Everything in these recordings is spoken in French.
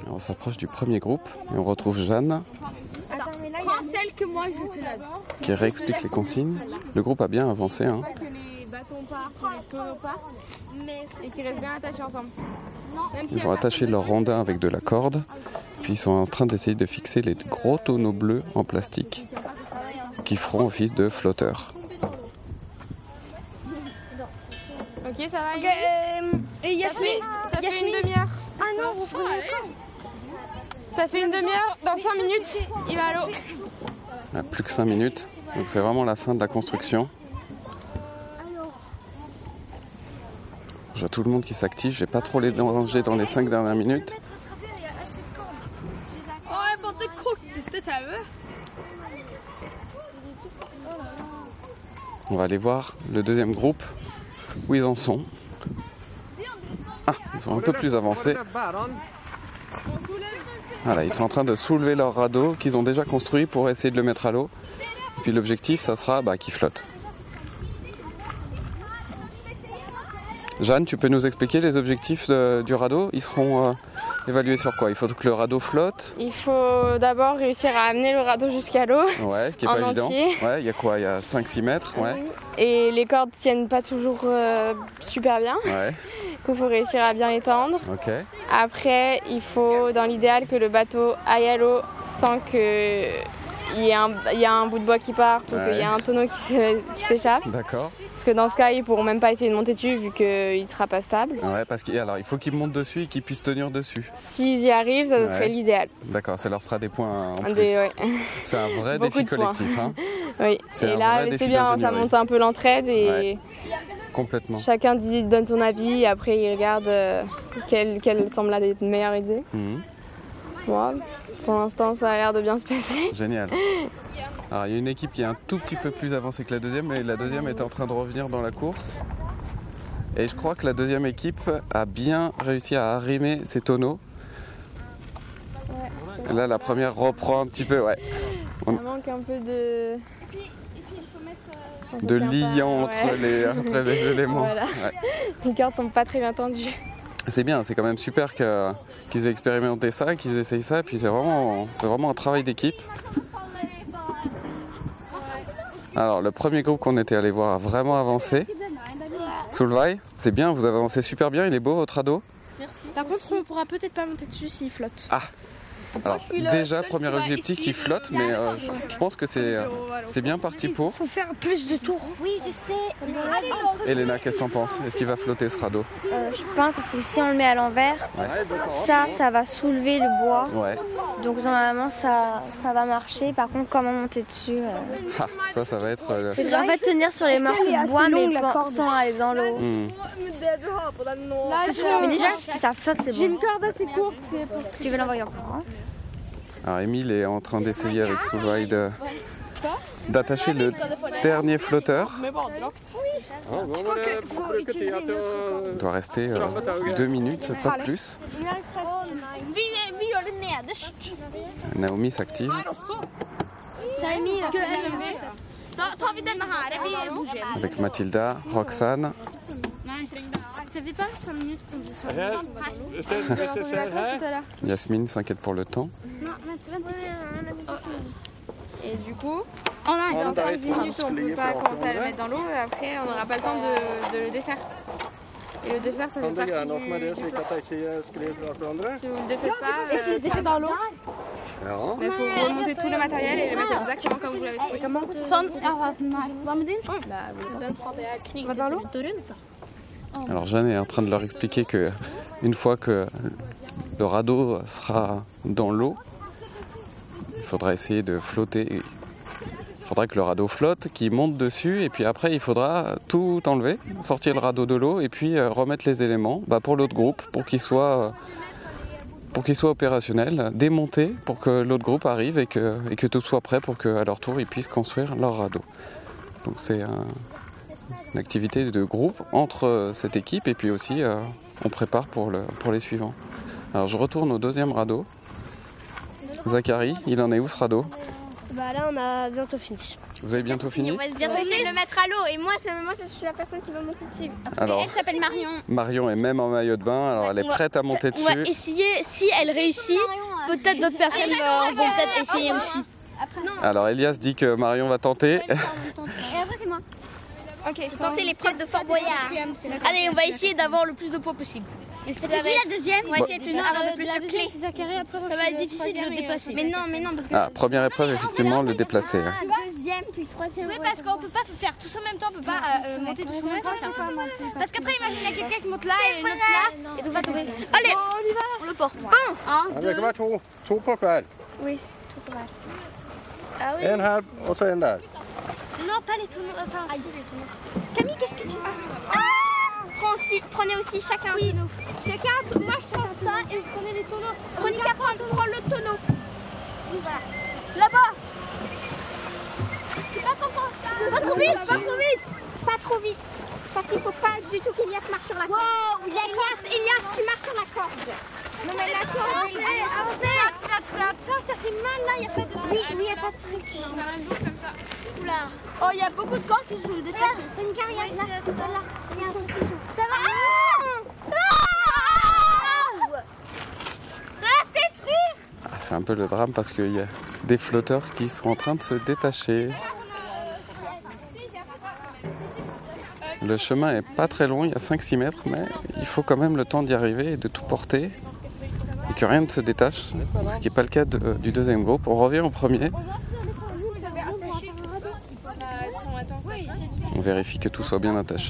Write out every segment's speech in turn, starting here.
On s'approche du premier groupe et on retrouve Jeanne Prends celle que moi je te donne. qui réexplique les consignes. Le groupe a bien avancé. Que les bâtons partent, que les tonneaux partent et qu'ils restent bien attachés ensemble. Ils ont attaché leur rondin avec de la corde. Puis ils sont en train d'essayer de fixer les gros tonneaux bleus en plastique qui feront office de flotteurs. Ok, ça va. Et Yasmine, Ça fait une demi-heure. ah non, vous prenez Ça fait une demi-heure. Dans 5 minutes, il va à l'eau. Il n'y a plus que 5 minutes. Donc c'est vraiment la fin de la construction. Je vois tout le monde qui s'active. Je vais pas trop les déranger dans les 5 dernières minutes. On va aller voir le deuxième groupe, où ils en sont. Ah, ils sont un peu plus avancés. Voilà, ils sont en train de soulever leur radeau qu'ils ont déjà construit pour essayer de le mettre à l'eau. Puis l'objectif, ça sera qu'il flotte. Jeanne, tu peux nous expliquer les objectifs du radeau? Ils seront évalués sur quoi? Il faut que le radeau flotte? Il faut d'abord réussir à amener le radeau jusqu'à l'eau. Ouais, ce qui est En pas évident. entier. Ouais, il y a quoi? Il y a 5-6 mètres? Ouais. Et les cordes tiennent pas toujours super bien. Ouais, Il faut réussir à bien les tendre. ok. Après, il faut, dans l'idéal, que le bateau aille à l'eau sans qu'il y ait un bout de bois qui parte ou Ouais. qu'il y ait un tonneau qui s'échappe. D'accord. Parce que dans ce cas, ils pourront même pas essayer de monter dessus vu qu'il sera pas stable. Ouais, parce qu'il il faut qu'ils montent dessus et qu'ils puissent tenir dessus. S'ils y arrivent, ça Ouais. serait l'idéal. D'accord, ça leur fera des points en plus. Ouais. C'est un vrai Beaucoup défi de points. collectif, hein. Oui. C'est Et un là, vrai défi c'est bien, ça d'ingénierie. monte un peu l'entraide et Ouais. Complètement. chacun donne son avis et après il regarde quelle semble la meilleure idée. Mhm. Moi, pour l'instant, ça a l'air de bien se passer. Génial. Alors, il y a une équipe qui est un tout petit peu plus avancée que la deuxième, mais la deuxième est en train de revenir dans la course. Et je crois que la deuxième équipe a bien réussi à arrimer ses tonneaux. Et là, la première reprend un petit peu, ouais. Ça manque un peu de Liant entre les éléments. Voilà. Ouais. Les cordes sont pas très bien tendues. C'est bien, c'est quand même super qu'ils aient expérimenté ça, qu'ils essayent ça, et puis c'est vraiment un travail d'équipe. Alors, le premier groupe qu'on était allé voir a vraiment avancé. Solveig, c'est bien, vous avez avancé super bien, il est beau votre radeau. Par contre, on pourra peut-être pas monter dessus s'il flotte. Ah, alors déjà, premier objectif qui flotte, mais je pense que c'est bien parti pour. Faut faire plus de tours. Oui, je sais. Elena, qu'est-ce que t'en penses? Est-ce qu'il va flotter ce radeau? Je pense parce que si on le met à l'envers, Ouais. ça va soulever le bois. Ouais. Donc normalement ça va marcher. Par contre, comment monter dessus Ah, ça va être... C'est en fait tenir sur les morceaux de bois mais sans aller dans l'eau. C'est sûr. Mais déjà si ça flotte c'est bon. J'ai une corde assez courte, c'est pour Tu veux l'envoyer encore hein? Alors Émile est en train d'essayer avec Solveig d'attacher le dernier flotteur. Il doit rester 2 minutes, pas plus. Vi gör det nederst. Naomi s'active. Då tar vi denna här, vi bouger. Avec Mathilda, Roxane. Ça fait pas 5 minutes qu'on dit ça. Yasmine s'inquiète pour le temps. Et du coup, dans 5-10 minutes, on ne peut pas commencer à le mettre dans l'eau. Après, on n'aura pas le temps de le défaire. Et le défaire, ça fait partie du Si vous ne le défaites pas, Et si je défais dans l'eau? il faut remonter tout le matériel et le mettre exactement comme vous l'avez fait. Sånn, nej, vad med din? Va dans l'eau. Alors Jeanne est en train de leur expliquer que une fois que le radeau sera dans l'eau, il faudra essayer de flotter. Il faudra que le radeau flotte, qu'il monte dessus, et puis après il faudra tout enlever, sortir le radeau de l'eau et puis remettre les éléments pour l'autre groupe, pour qu'il soit opérationnel, démonter pour que l'autre groupe arrive et que tout soit prêt pour qu'à leur tour ils puissent construire leur radeau. Donc c'est une activité de groupe entre cette équipe et puis aussi on prépare pour les suivants. Alors je retourne au deuxième radeau. Zachary, il en est où ce radeau? Bah là, on a bientôt fini. Vous avez bientôt fini? On va bientôt essayer de le mettre à l'eau et moi, je suis la personne qui va monter dessus. Alors, et elle s'appelle Marion. Marion est même en maillot de bain, alors elle est prête à monter dessus. On va essayer, si elle réussit, peut-être d'autres personnes vont peut-être essayer aussi. Alors Elias dit que Marion va tenter. Et après, c'est moi. Ok, tenter l'épreuve de Fort Boyard. Allez, on va essayer d'avoir le plus de poids possible. Mais si ça va être la deuxième, on va essayer d'avoir de plus de clés. Ça va être difficile de le déplacer. Mais non, parce que. Ah, première épreuve, effectivement, le déplacer. Deuxième, puis troisième. Oui, parce qu'on peut pas faire tous en même temps, on peut pas monter tous en même temps. Parce qu'après, imagine, il y a quelqu'un qui monte là et une autre là, et tout va tomber. Allez, on y va. On le porte. 1, 2. Det kan være to på hver. Oui, tout pareil. Ah oui. En her og så en der. Non, pas les tonneaux. Enfin, si, les tonneaux. Camille, qu'est-ce que tu as? Prenez aussi chacun un tonneau. Chacun, moi je prends ça et vous prenez les tonneaux. Monica, prends le tonneau. Oui, voilà. Là-bas. Pas trop vite, pas trop vite. Pas trop vite. Parce qu'il ne faut pas du tout qu'Elias marche sur la corde. Wow, Elias, tu marches sur la corde. Non mais la corde, ça fait mal là, il n'y a pas de truc. Oui, il n'y a pas de truc. On a un dos comme ça. Oula. Oh, il y a beaucoup de cordes qui sont détachées. Monica, regarde là. Voilà, il y a un petit fichon. Ça va? Ça va se détruire. Ah, c'est un peu le drame parce qu'il y a des flotteurs qui sont en train de se détacher. Le chemin est pas très long, il y a 5-6 mètres, mais il faut quand même le temps d'y arriver et de tout porter et que rien ne se détache, ce qui n'est pas le cas du deuxième groupe. On revient au premier. On vérifie que tout soit bien attaché.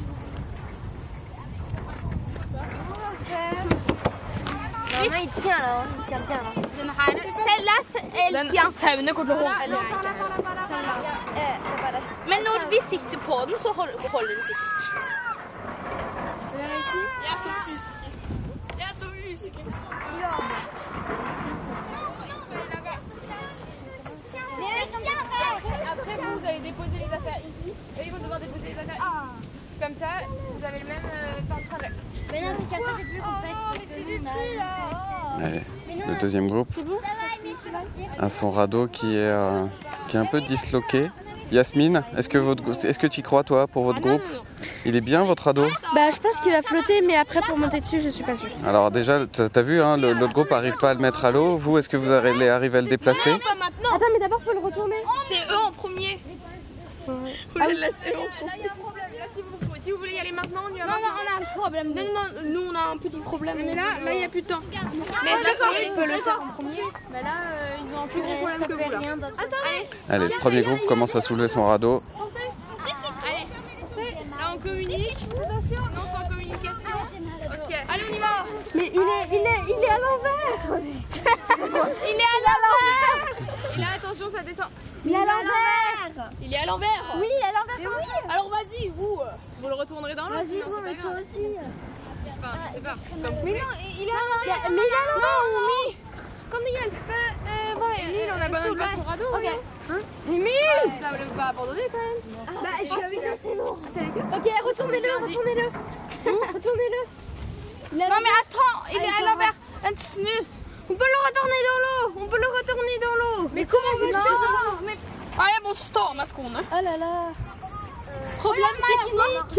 Il tient là, il tient bien là. Celle-là, elle tient. Men når vi sitter på den, så holder den sikkert. Jeg er så usikker. Après, vous allez déposer les affaires ici. Eux, ils vont devoir déposer les affaires ici. Comme ça, vous avez le même temps de travail. Mais non, c'est qu'après, c'est plus complexe. Mais c'est détruit là. Allez, le deuxième groupe a son radeau qui est un peu disloqué. Yasmine, est-ce que tu y crois toi pour votre groupe? Il est bien votre radeau? Bah je pense qu'il va flotter, mais après pour monter dessus, je suis pas sûre. Alors déjà, t'as vu, hein, l'autre groupe n'arrive pas à le mettre à l'eau. Vous, est-ce que vous allez arriver à le déplacer? Non, pas maintenant. Attends, mais d'abord faut le retourner. C'est eux en premier. Vous les laissez eux en premier. Si vous voulez y aller maintenant, on y va. Non, on a un problème. Non, nous on a un petit problème. Mais là, il n'y a plus de temps. Mais il peut le faire en premier. Mais là, ils ont un plus gros problème que vous là. Attendez. Allez, le premier groupe commence à soulever son radeau. Allez, là on communique. Attention, non, c'est en communication. Ok. Allez, on y va. Mais il est à l'envers. Il est à l'envers. Et là, attention, ça descend. Il est à l'envers. Il est à l'envers. Oui, il est à l'envers. Oui. Alors vas-y, vous le retournerez dans l'eau. Vas-y, vous, mais toi aussi. Enfin, je sais pas. Mais non, il est à l'envers. Mais il est à l'envers. Non, Mimi. Kom igen. Emile, on a besoin de son radeau. Ok. Emile. Ça ne veut pas abandonner quand même. Bah, je suis avec toi, c'est lourd. Ok, retournez-le. Retournez-le. Non mais attends, il est à l'envers. On peut le retourner dans l'eau. Mais comment je fais ça? Ah, jag måste stå med skorna. Oh là là. Problème technique.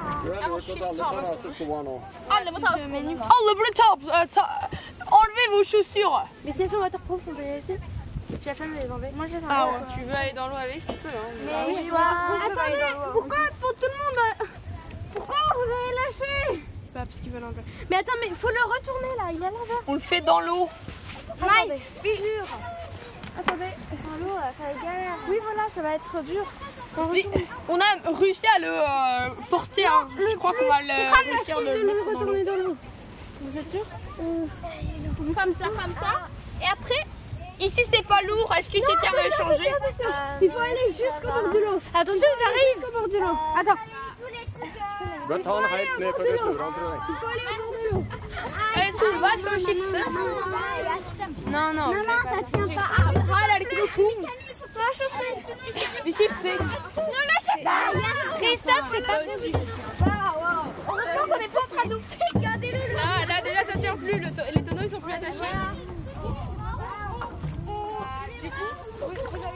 Alle burde enlever vos chaussures. Mais si elles sont waterproof, on peut les laisser. J'ai la flemme de les enlever. Moi, je les enlève. Ah ouais, tu veux aller dans l'eau avec, tu peux. Mais attendez, pourquoi pour tout le monde? Pourquoi vous avez lâché? Pas parce qu'ils veulent enlever. Mais attends, mais faut le retourner là, il est à l'envers. On le fait dans l'eau. Attendez, dur. Attendez, dans l'eau, ça va être galère. Oui, voilà, ça va être dur. On a réussi à le porter. Hein. Je crois qu'on va réussir à le mettre retourner dans l'eau. Vous êtes sûr? Comme ça. Et après, ici c'est pas lourd. Est-ce que quelqu'un veut changer? Il faut aller jusqu'au bord de l'eau. Attention, j'arrive jusqu'au bord de l'eau. Attends. Du tar den helt ned på det store, tror jeg. Il faut aller au bord de l'eau. Allez, Solveig, skal vi skifte? Non, ça tient pas. Her er det ikke noe tom. Vi skifter. Christophe, c'est pas possible. Heureusement qu'on n'est pas en train de nous faire. Là, déjà, ça tient plus. Les tonneaux, ils sont plus attachés. Du coup,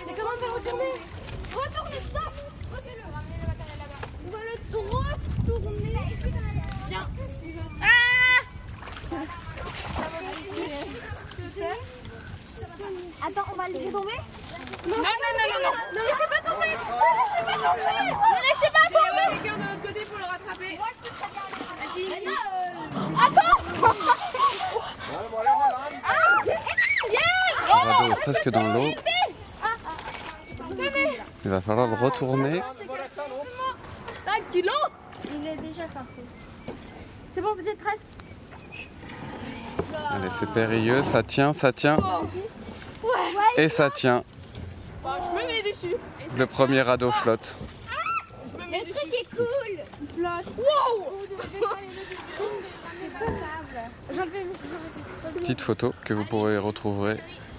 Attends, on va le laisser tomber? Non, Ne laissez pas tomber! Ne laissez pas tomber! quelqu'un de l'autre côté pour le rattraper. Moi, je peux très bien. Attends! Le radeau est presque dans l'eau. Il va falloir le retourner. Il est déjà passé. C'est bon, vous êtes presque. Allez, c'est périlleux, ça tient, ça tient. Et ça tient. Je me mets dessus. Le premier radeau flotte. Le truc est cool! Petite photo que vous pourrez retrouver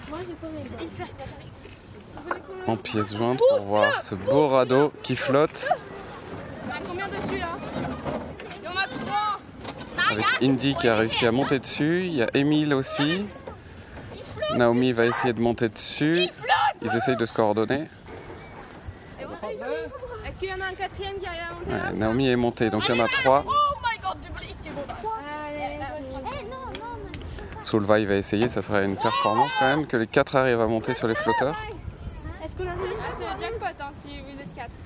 en pièces jointes pour voir ce beau radeau qui flotte. Il y en a combien dessus là? Il y en a 3. Avec Indy qui a réussi à monter dessus. Il y a Émile aussi. Naomi va essayer de monter dessus. Ils essayent de se coordonner. Est-ce qu'il y en a un quatrième qui arrive à monter là? Ouais, Naomi est montée, donc il y en a 3. Oh my god, du bruit qui vaut. Solveig va essayer, ça sera une performance quand même, que les 4 arrivent à monter sur les flotteurs. Est-ce qu'on a vu? Ah, c'est le jackpot hein, si vous êtes 4.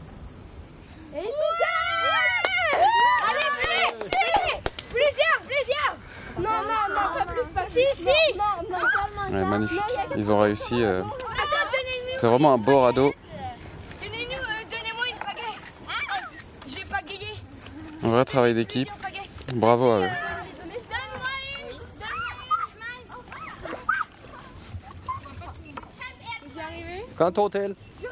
Allez, plusieurs! Non, pas plus. Si! Ouais, magnifique, ils ont réussi. Attends, donnez-nous! C'est vraiment un beau radeau. Donnez-moi une pagaie! Je vais pagayer! Un vrai travail d'équipe. Bravo à eux. Vous y arrivez? Quand hôtel?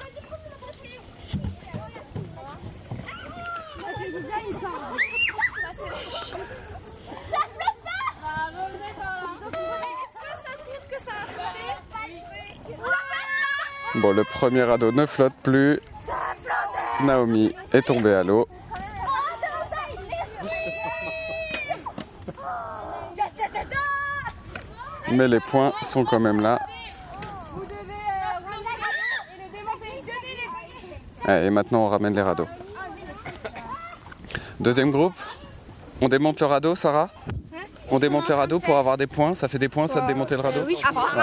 Bon, le premier radeau ne flotte plus. Naomi est tombée à l'eau. Mais les points sont quand même là. Vous devez et le démonter. Et maintenant, on ramène les radeaux. Deuxième groupe. On démonte le radeau, Sarah? On démonte le radeau pour avoir des points. Ça fait des points, ça, de démonter le radeau? Oui, je crois.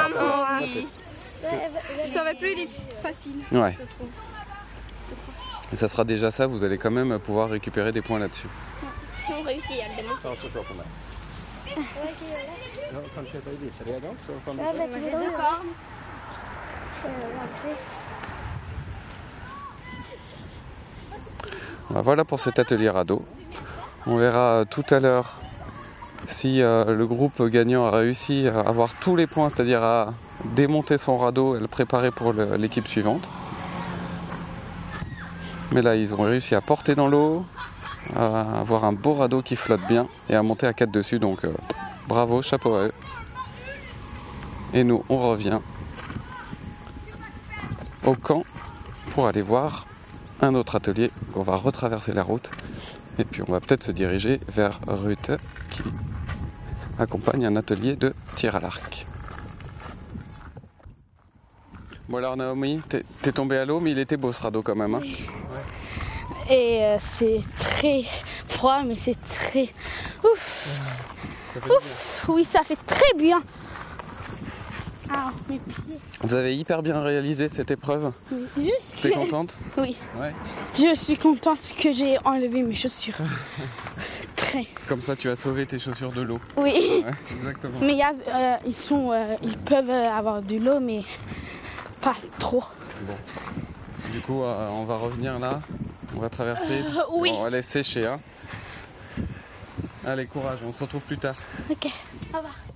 Ça aurait plus facile. Ouais. Et ça sera déjà ça, vous allez quand même pouvoir récupérer des points là-dessus. Si on réussit à le démonter. Kanske jag visar redan så kan du... D'accord. Voilà pour cet atelier radeau. On verra tout à l'heure si le groupe gagnant a réussi à avoir tous les points, c'est-à-dire à démonter son radeau et le préparer pour l'équipe suivante. Mais là, ils ont réussi à porter dans l'eau, à avoir un beau radeau qui flotte bien et à monter à 4 dessus. Donc bravo, chapeau à eux. Et nous, on revient au camp pour aller voir un autre atelier. On va retraverser la route et puis on va peut-être se diriger vers Ruth qui accompagne un atelier de tir à l'arc. Bon alors Naomi, t'es tombée à l'eau, mais il était beau ce radeau quand même. Hein. Et c'est très froid, mais c'est très... Ouf! Ouf! Oui, ça fait très bien. Ah, mes pieds. Vous avez hyper bien réalisé cette épreuve. Oui. Juste T'es que... contente? Oui. Ouais. Je suis contente que j'ai enlevé mes chaussures. Très. Comme ça, tu as sauvé tes chaussures de l'eau. Oui. Ouais, exactement. Mais ils peuvent avoir de l'eau, mais pas trop. Bon. Du coup, on va revenir là. On va traverser. Oui. Bon, on va aller sécher. Hein. Allez, courage. On se retrouve plus tard. Ok. Au revoir.